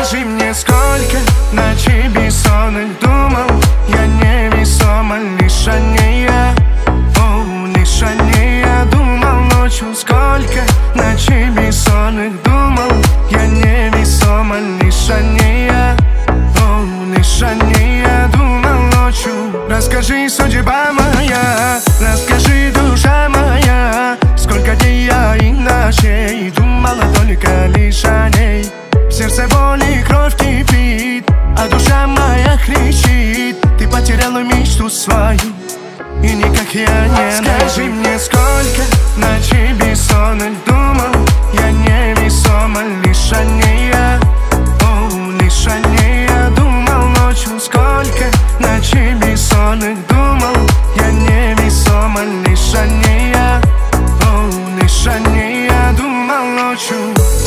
Скажи мне, сколько ночей бессонных думал я невесомо, лишь о ней я, лишь о ней я думал ночью. Сколько ночей бессонных думал я невесомо, лишь о ней я, лишь о ней я думал ночью. Расскажи, судьба моя, расскажи, душа моя, сколько дней я и ночей думала только лишь о ней. В сердце боли кровь кипит, а душа моя кричит: ты потеряла мечту свою, и никак я не. Скажи мне, сколько ночей бессонных думал я невесомо, лишь о ней я, лишь о ней я думал ночью. Сколько ночей бессонных думал я невесомо, лишь о ней я, лишь о ней я думал ночью.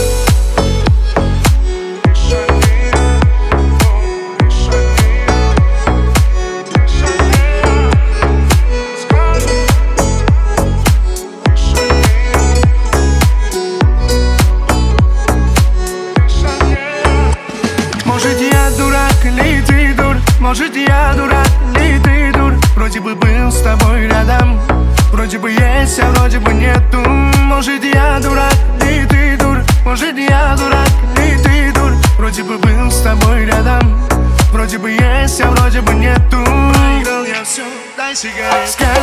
Может я дурак или ты дур, может я дурак или ты дур. Вроде бы был с тобой рядом, вроде бы есть, а вроде бы нету. Может я дурак или ты дур, может я дурак или ты дур. Вроде бы был с тобой рядом, вроде бы есть, а вроде бы нету. Проиграл я все, дай сигарет.